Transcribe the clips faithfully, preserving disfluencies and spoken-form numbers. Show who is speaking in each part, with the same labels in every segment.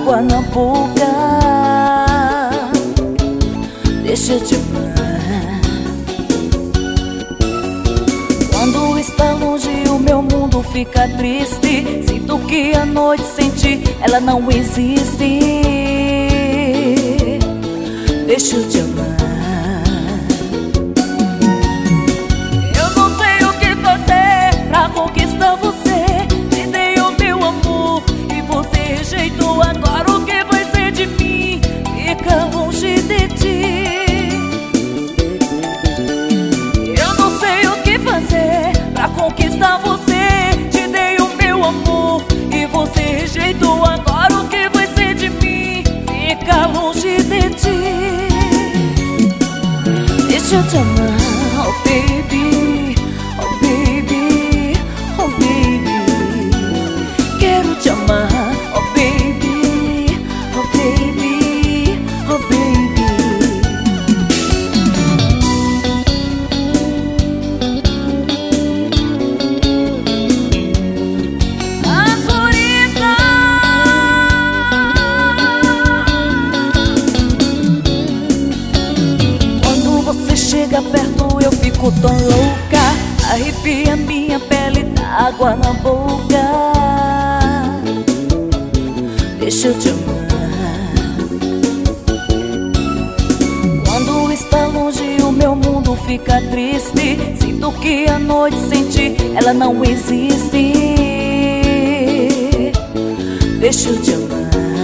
Speaker 1: água na boca. Deixa eu te amar. Quando está longe o meu mundo fica triste. Sinto que a noite sem ti ela não existe. Deixa eu te amar. Eu não sei o que fazer pra conquistar você. Te dei o meu amor e você rejeitou. Agora o que vai ser de mim? Fica longe de ti. Eu não sei o que fazer pra conquistar você. Te dei o meu amor e você rejeitou. Agora o que vai ser de mim? Fica longe de ti. Deixa eu te amar, oh baby, oh baby, oh baby. Quero te amar, oh baby, oh baby, oh baby. Azurita, quando você chega perto eu fico tão louca. Arrepia minha pele, dá água na boca. Deixa eu te amar. Quando está longe o meu mundo fica triste. Sinto que a noite sem ti ela não existe. Deixa eu te amar.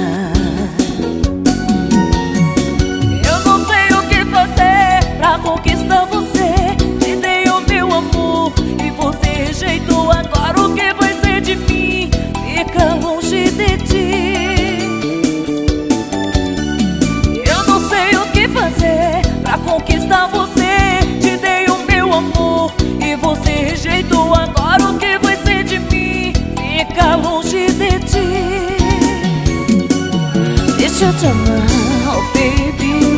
Speaker 1: Eu não sei o que fazer pra conquistar você. Te dei o meu amor e você rejeitou. Agora o que vai ser de mim? Fica longe de ti. Eu não sei o que fazer pra conquistar você. Te dei o meu amor e você rejeitou. Agora o que vai ser de mim? Fica longe de ti. Deixa eu te amar, oh baby.